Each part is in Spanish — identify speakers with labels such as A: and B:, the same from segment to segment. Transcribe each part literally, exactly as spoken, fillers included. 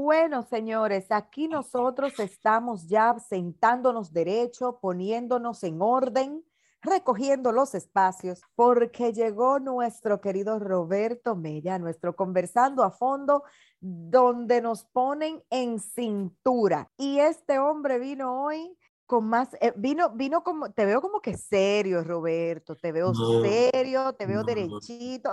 A: Bueno, señores, aquí nosotros estamos ya sentándonos derecho, poniéndonos en orden, recogiendo los espacios, porque llegó nuestro querido Roberto Mella, nuestro conversando a fondo, donde nos ponen en cintura. Y este hombre vino hoy con más, eh, vino, vino como, te veo como que serio, Roberto, te veo
B: No,
A: serio, te veo
B: no, no,
A: derechito.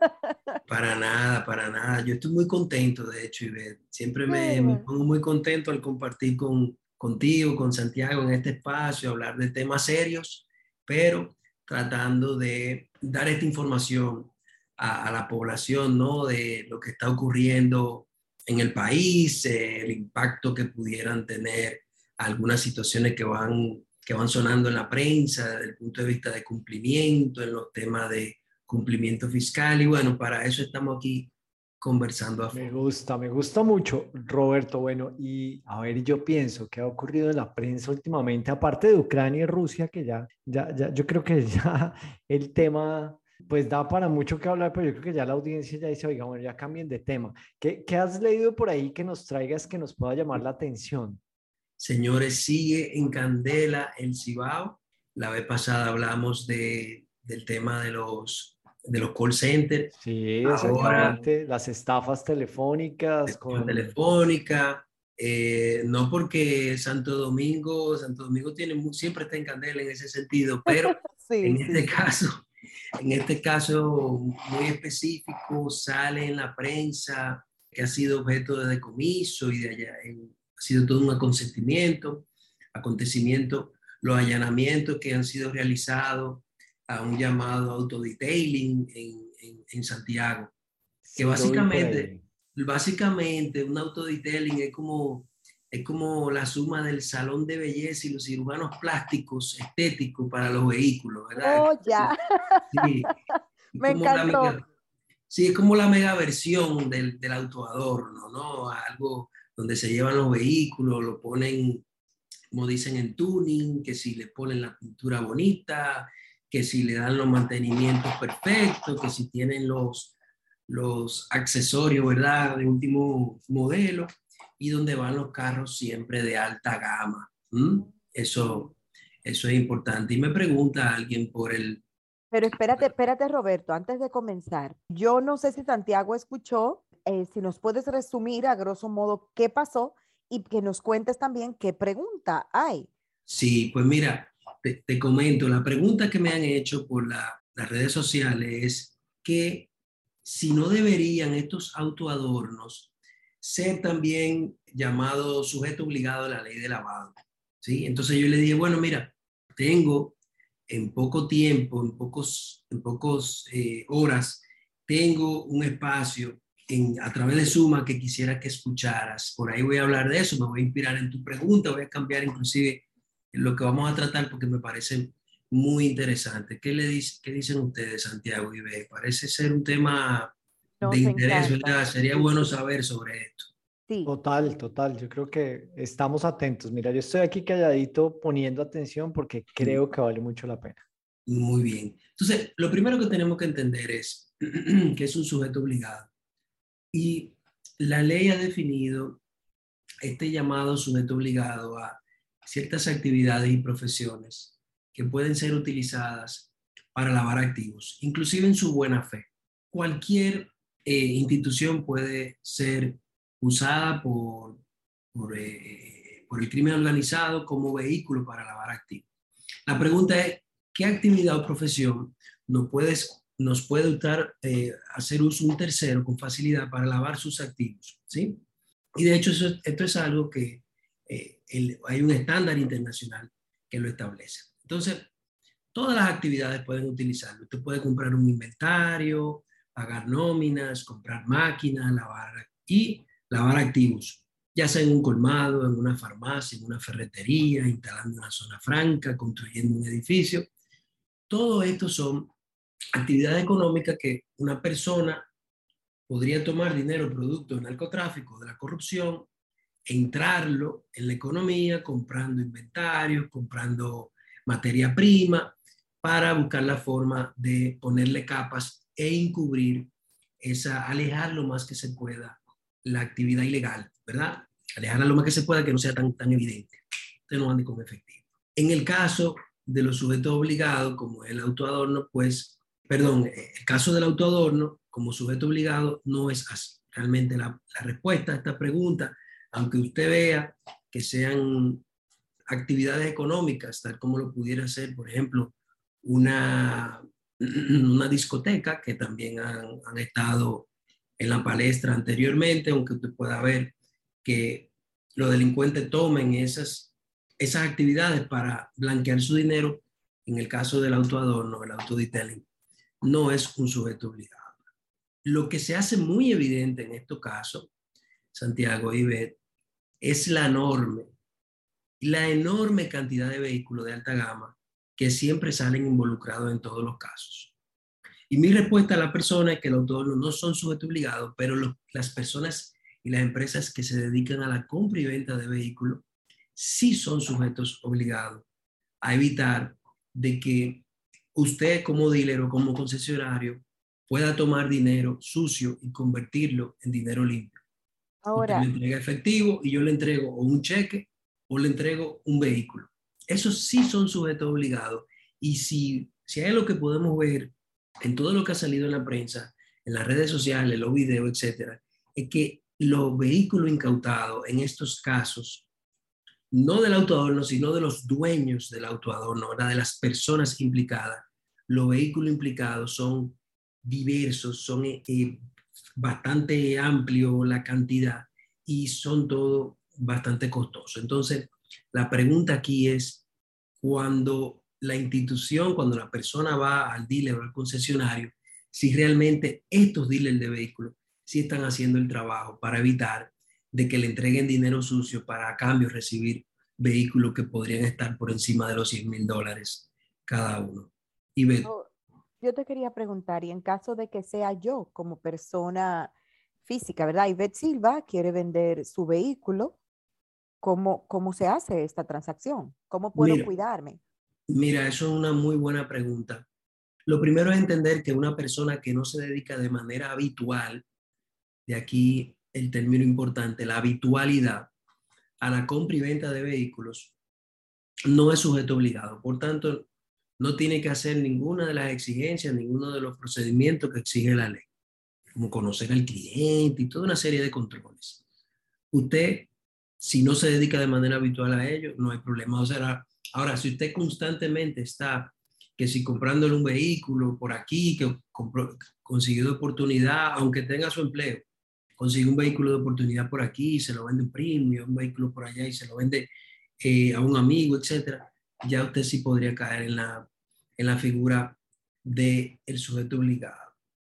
B: para nada, para nada. Yo estoy muy contento, de hecho, Ivette. Siempre me, me
A: Sí.
B: pongo muy contento al compartir con, contigo, con Santiago en este espacio, hablar de temas serios, pero tratando de dar esta información a, a la población, ¿no? De lo que está ocurriendo en el país, eh, el impacto que pudieran tener algunas situaciones que van, que van sonando en la prensa desde el punto de vista de cumplimiento, en los temas de cumplimiento fiscal y bueno, para eso estamos aquí conversando a
C: Me
B: fondo.
C: gusta, me gusta mucho, Roberto. Bueno, y a ver, yo pienso que ha ocurrido en la prensa últimamente, aparte de Ucrania y Rusia, que ya, ya, ya, yo creo que ya el tema, pues da para mucho que hablar, pero yo creo que ya la audiencia ya dice, oiga, bueno, ya cambien de tema. ¿Qué, qué has leído por ahí que nos traigas que nos pueda llamar la atención?
B: Señores, sigue en candela el Cibao. La vez pasada hablamos de, del tema de los, de los call centers.
C: Sí,
B: Ahora,
C: exactamente, las estafas telefónicas
B: la
C: con...
B: telefónica. Eh, no porque Santo Domingo, Santo Domingo tiene, mu- siempre está en candela en ese sentido, pero
A: Sí,
B: en
A: sí,
B: este
A: sí.
B: caso, en este caso muy específico, sale en la prensa que ha sido objeto de decomiso y de allá, en- ha sido todo un acontecimiento, acontecimiento, los allanamientos que han sido realizados a un llamado autodetailing en, en, en Santiago, que
C: Sí, lo vi por
B: básicamente,
C: ahí.
B: básicamente un autodetailing es como, es como la suma del salón de belleza y los cirujanos plásticos estéticos para los vehículos, ¿verdad?
A: Oh, ya.
B: Sí, es
A: Me
B: como la
A: encantó.
B: mega, sí, es como la mega versión del, del autoadorno, ¿no? Algo donde se llevan los vehículos, lo ponen, como dicen, en tuning, que si le ponen la pintura bonita, que si le dan los mantenimientos perfectos, que si tienen los, los accesorios, ¿verdad? De último modelo, y donde van los carros siempre de alta gama. ¿Mm?
A: Sí.
B: Eso, eso es importante. Y me pregunta alguien por el...
A: Pero espérate, espérate, Roberto, antes de comenzar. Yo no sé si Santiago escuchó, eh, si nos puedes resumir a grosso modo qué pasó y que nos cuentes también qué pregunta hay.
B: Sí, pues mira, te, te comento, la pregunta que me han hecho por la- las redes sociales es que si no deberían estos autoadornos ser también llamados sujeto obligado a la ley de lavado, ¿sí? Entonces yo le dije, bueno, mira, tengo en poco tiempo, en pocos, en pocos eh, horas, tengo un espacio en, a través de Suma que quisiera que escucharas. Por ahí voy a hablar de eso, me voy a inspirar en tu pregunta, voy a cambiar inclusive lo que vamos a tratar porque me parece muy interesante. ¿Qué, le dice, qué dicen ustedes, Santiago y B? Parece ser un tema de
A: Nos
B: interés,
A: encanta.
B: ¿verdad? Sería
A: Sí,
B: bueno
A: sí,
B: saber sobre esto.
A: sí.
C: Total, total. Yo creo que estamos atentos. Mira, yo estoy aquí calladito poniendo atención porque creo que vale mucho la pena.
B: Muy bien. Entonces, lo primero que tenemos que entender es que es un sujeto obligado. Y la ley ha definido este llamado sujeto obligado a ciertas actividades y profesiones que pueden ser utilizadas para lavar activos, inclusive en su buena fe. Cualquier eh, institución puede ser usada por, por, eh, por el crimen organizado como vehículo para lavar activos. La pregunta es, ¿qué actividad o profesión nos, puedes, nos puede usar, eh, hacer uso un tercero con facilidad para lavar sus activos? ¿Sí? Y de hecho, eso, esto es algo que eh, el, hay un estándar internacional que lo establece. Entonces, todas las actividades pueden utilizarlo. Usted puede comprar un inventario, pagar nóminas, comprar máquinas, lavar y lavar activos, ya sea en un colmado, en una farmacia, en una ferretería, instalando una zona franca, construyendo un edificio. Todo esto son actividades económicas que una persona podría tomar dinero producto del narcotráfico, de la corrupción, entrarlo en la economía comprando inventarios, comprando materia prima, para buscar la forma de ponerle capas e encubrir esa, alejar lo más que se pueda la actividad ilegal ¿verdad? Alejarla lo más que se pueda, que no sea tan, tan evidente. Usted no ande con efectivo. En el caso de los sujetos obligados, como el autoadorno, pues, perdón, el caso del autoadorno como sujeto obligado no es así. Realmente la, la respuesta a esta pregunta, aunque usted vea que sean actividades económicas, tal como lo pudiera ser, por ejemplo, una, una discoteca, que también han, han estado en la palestra anteriormente, aunque usted pueda ver que los delincuentes tomen esas, esas actividades para blanquear su dinero. En el caso del autoadorno, el autodetailing, no es un sujeto obligado. Lo que se hace muy evidente en estos casos, Santiago y Beth, es la enorme, la enorme cantidad de vehículos de alta gama que siempre salen involucrados en todos los casos. Y mi respuesta a la persona es que los autoadornos no son sujetos obligados, pero los, las personas y las empresas que se dedican a la compra y venta de vehículos sí son sujetos obligados a evitar de que usted como dealer o como concesionario pueda tomar dinero sucio y convertirlo en dinero limpio. Usted me
A: Ahora,
B: entrega efectivo y yo le entrego o un cheque o le entrego un vehículo. Esos sí son sujetos obligados. Y si, si hay lo que podemos ver en todo lo que ha salido en la prensa, en las redes sociales, los videos, etcétera, es que los vehículos incautados en estos casos, no del autoadorno, sino de los dueños del autoadorno, ¿verdad? De las personas implicadas, los vehículos implicados son diversos, son eh, bastante amplio la cantidad y son todo bastante costosos. Entonces, la pregunta aquí es, cuando la institución, cuando la persona va al dealer o al concesionario, si realmente estos dealers de vehículos sí están haciendo el trabajo para evitar de que le entreguen dinero sucio para a cambio recibir vehículos que podrían estar por encima de los cien mil dólares cada uno. Y ve,
A: oh, yo te quería preguntar, y en caso de que sea yo como persona física, ¿verdad? Ivette Silva quiere vender su vehículo, ¿cómo, cómo se hace esta transacción? ¿Cómo puedo
B: mira,
A: cuidarme?
B: mira, eso es una muy buena pregunta. Lo primero es entender que una persona que no se dedica de manera habitual, de aquí el término importante, la habitualidad a la compra y venta de vehículos, no es sujeto obligado. Por tanto, no tiene que hacer ninguna de las exigencias, ninguno de los procedimientos que exige la ley, como conocer al cliente y toda una serie de controles. Usted, si no se dedica de manera habitual a ello, no hay problema. O sea, ahora, si usted constantemente está, que si comprándole un vehículo por aquí, que compró, consiguió de oportunidad, aunque tenga su empleo, consigue un vehículo de oportunidad por aquí, se lo vende un primo, un vehículo por allá y se lo vende eh, a un amigo, etcétera, ya usted sí podría caer en la, en la figura del sujeto obligado.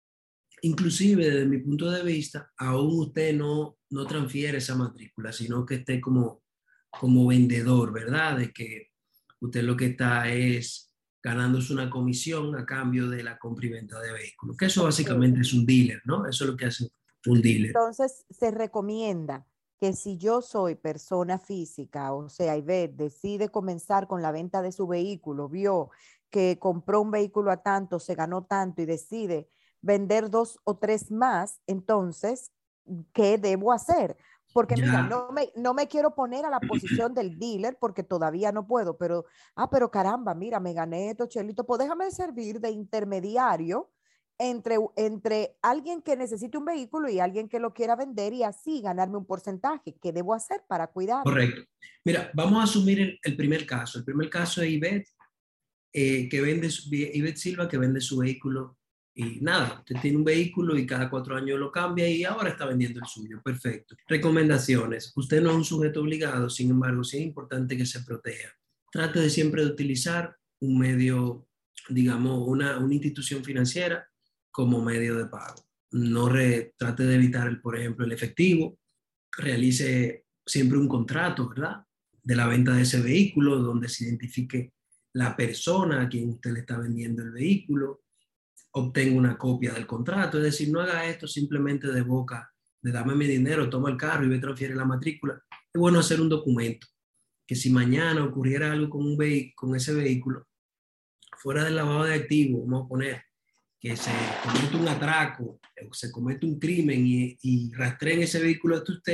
B: Inclusive, desde mi punto de vista, aún usted no, no transfiere esa matrícula, sino que esté como, como vendedor, ¿verdad? De que usted lo que está es ganándose una comisión a cambio de la compra y venta de vehículos, que eso
A: Ok.
B: básicamente es un dealer, ¿no? Eso es lo que hace un dealer.
A: Entonces, se recomienda que si yo soy persona física, o sea, Ivette decide comenzar con la venta de su vehículo, vio que compró un vehículo a tanto, se ganó tanto y decide vender dos o tres más, entonces, ¿qué debo hacer? Porque mira,
B: Ya,
A: no me, no me quiero poner a la posición del dealer porque todavía no puedo, pero, ah, pero caramba, mira, me gané esto, Chelito, pues déjame servir de intermediario entre, entre alguien que necesite un vehículo y alguien que lo quiera vender y así ganarme un porcentaje. ¿Qué debo hacer para cuidarme?
B: correcto. Mira, vamos a asumir el, el primer caso. El primer caso es Ivette, eh, que vende, su- Ivette Silva, que vende su vehículo y nada, usted tiene un vehículo y cada cuatro años lo cambia y ahora está vendiendo el suyo. Perfecto. Recomendaciones. Usted no es un sujeto obligado, sin embargo, sí es importante que se proteja. Trate de siempre de utilizar un medio, digamos, una, una institución financiera como medio de pago. No re, trate de evitar, el, por ejemplo, el efectivo. Realice siempre un contrato, ¿verdad? De la venta de ese vehículo, donde se identifique la persona a quien usted le está vendiendo el vehículo, obtenga una copia del contrato, es decir, no haga esto simplemente de boca, de dame mi dinero, toma el carro y me transfiere la matrícula. Es bueno hacer un documento, que si mañana ocurriera algo con, un con ese vehículo, fuera del lavado de activos, vamos a poner que se comete un atraco, se comete un crimen y, y rastreen ese vehículo hasta usted,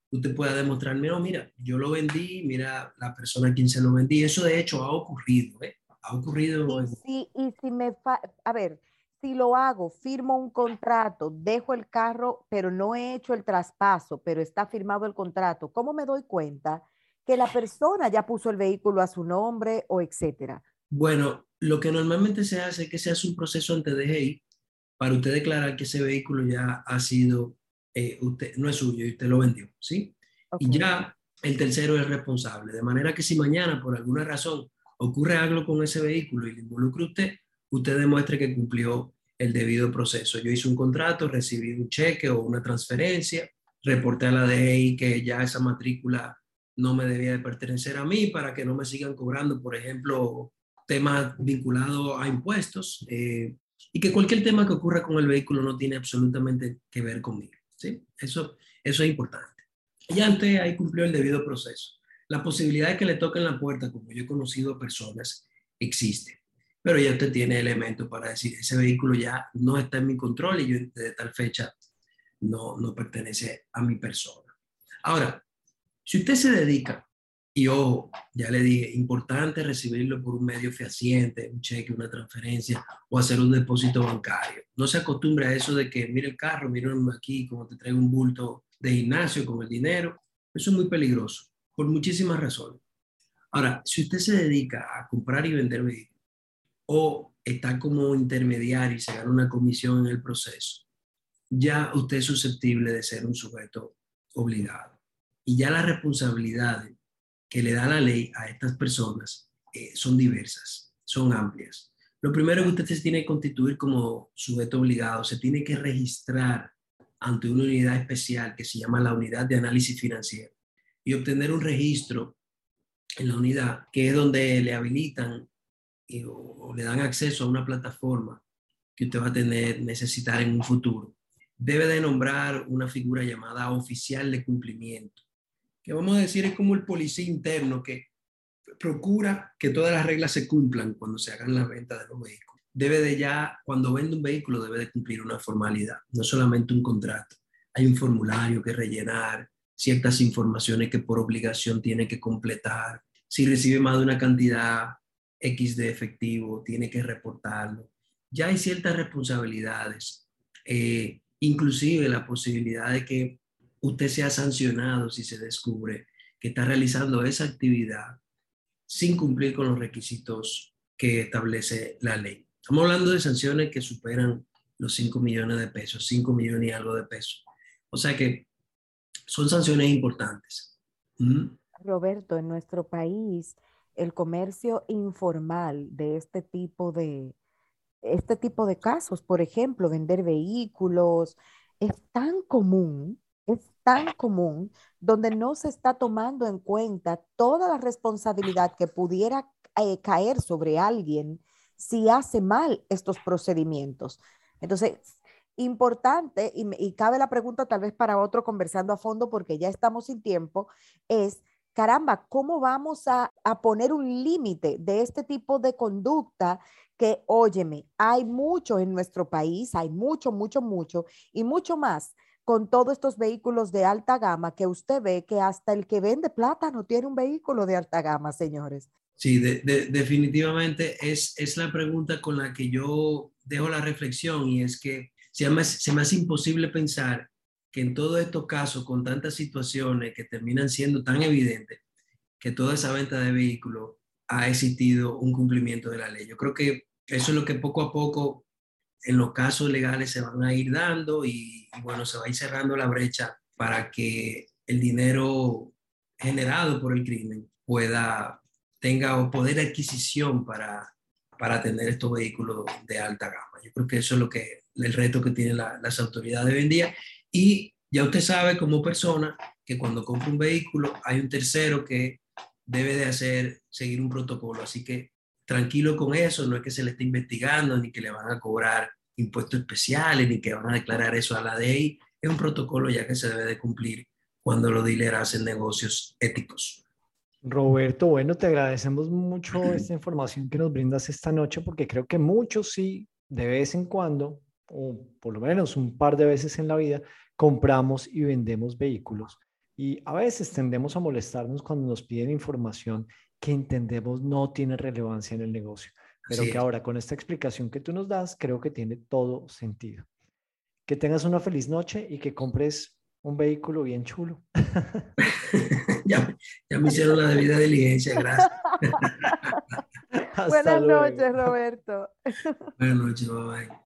B: usted pueda demostrarme, no, mira, yo lo vendí, mira la persona a quien se lo vendí. Eso de hecho ha ocurrido, ¿eh? Ha ocurrido.
A: Y
B: En...
A: si, y si me, fa- a ver, si lo hago, firmo un contrato, dejo el carro, pero no he hecho el traspaso, pero está firmado el contrato, ¿cómo me doy cuenta que la persona ya puso el vehículo a su nombre o etcétera?
B: Bueno, lo que normalmente se hace es que se hace un proceso ante D G I para usted declarar que ese vehículo ya ha sido, eh, usted, no es suyo y usted lo vendió, ¿sí?
A: Ok.
B: Y ya el tercero es responsable. De manera que si mañana por alguna razón ocurre algo con ese vehículo y le involucra a usted, usted demuestre que cumplió el debido proceso. Yo hice un contrato, recibí un cheque o una transferencia, reporté a la D G I que ya esa matrícula no me debía de pertenecer a mí para que no me sigan cobrando, por ejemplo, temas vinculados a impuestos. Eh, y que cualquier tema que ocurra con el vehículo no tiene absolutamente que ver conmigo, ¿sí? Eso, eso es importante. Y antes ahí cumplió el debido proceso. La posibilidad de que le toquen la puerta, como yo he conocido personas, existe. Pero ya usted tiene elementos para decir, ese vehículo ya no está en mi control y yo desde tal fecha no, no pertenece a mi persona. Ahora, si usted se dedica, y ojo, ya le dije, importante recibirlo por un medio fehaciente, un cheque, una transferencia o hacer un depósito bancario. No se acostumbre a eso de que mire el carro, mire aquí como te traigo un bulto de gimnasio con el dinero. Eso es muy peligroso por muchísimas razones. Ahora, si usted se dedica a comprar y vender vehículos o está como intermediario y se gana una comisión en el proceso, ya usted es susceptible de ser un sujeto obligado. Y ya las responsabilidades que le da la ley a estas personas eh, son diversas, son amplias. Lo primero es que usted se tiene que constituir como sujeto obligado, se tiene que registrar ante una unidad especial que se llama la Unidad de Análisis Financiero y obtener un registro en la unidad, que es donde le habilitan y, o, o le dan acceso a una plataforma que usted va a tener, necesitar en un futuro. Debe de nombrar una figura llamada oficial de cumplimiento, que vamos a decir es como el policía interno que procura que todas las reglas se cumplan cuando se hagan las ventas de los vehículos. Debe de ya, cuando vende un vehículo, debe de cumplir una formalidad, no solamente un contrato. Hay un formulario que rellenar, ciertas informaciones que por obligación tiene que completar. Si recibe más de una cantidad X de efectivo, tiene que reportarlo. Ya hay ciertas responsabilidades, eh, inclusive la posibilidad de que usted sea sancionado si se descubre que está realizando esa actividad sin cumplir con los requisitos que establece la ley. Estamos hablando de sanciones que superan los cinco millones de pesos, cinco millones y algo de pesos. O sea que son sanciones importantes. ¿Mm?
A: Roberto, en nuestro país, el comercio informal de este tipo de, este tipo de casos, por ejemplo, vender vehículos, es tan común, es tan común, donde no se está tomando en cuenta toda la responsabilidad que pudiera eh, caer sobre alguien si hace mal estos procedimientos. Entonces, importante, y, me- y cabe la pregunta tal vez para otro conversando a fondo porque ya estamos sin tiempo, es, caramba, ¿cómo vamos a, a poner un límite de este tipo de conducta? Que, óyeme, hay mucho en nuestro país, hay mucho, mucho, mucho, y mucho más con todos estos vehículos de alta gama que usted ve que hasta el que vende plátano tiene un vehículo de alta gama, señores.
B: Sí, de, de, definitivamente es, es la pregunta con la que yo dejo la reflexión y es que se me, se me hace imposible pensar que en todos estos casos, con tantas situaciones que terminan siendo tan evidentes, que toda esa venta de vehículos ha existido un cumplimiento de la ley. Yo creo que eso es lo que poco a poco en los casos legales se van a ir dando y, y bueno, se va a ir cerrando la brecha para que el dinero generado por el crimen pueda, tenga o poder de adquisición para, para tener estos vehículos de alta gama. Yo creo que eso es lo que, el reto que tienen la, las autoridades hoy en día. Y ya usted sabe como persona que cuando compra un vehículo hay un tercero que debe de hacer, seguir un protocolo. Así que tranquilo con eso, no es que se le esté investigando, ni que le van a cobrar impuestos especiales, ni que van a declarar eso a la D E I. Es un protocolo ya que se debe de cumplir cuando los dealers hacen negocios éticos.
C: Roberto, bueno, te agradecemos mucho esta información que nos brindas esta noche porque creo que muchos sí, de vez en cuando, o por lo menos un par de veces en la vida, compramos y vendemos vehículos. Y a veces tendemos a molestarnos cuando nos piden información que entendemos no tiene relevancia en el negocio, pero
B: Así
C: que
B: es.
C: ahora con esta explicación que tú nos das, creo que tiene todo sentido. Que tengas una feliz noche y que compres un vehículo bien chulo.
B: Ya, ya me hicieron la debida diligencia, gracias.
C: Hasta
A: Buenas
C: luego.
A: noches, Roberto.
B: Buenas noches, bye bye.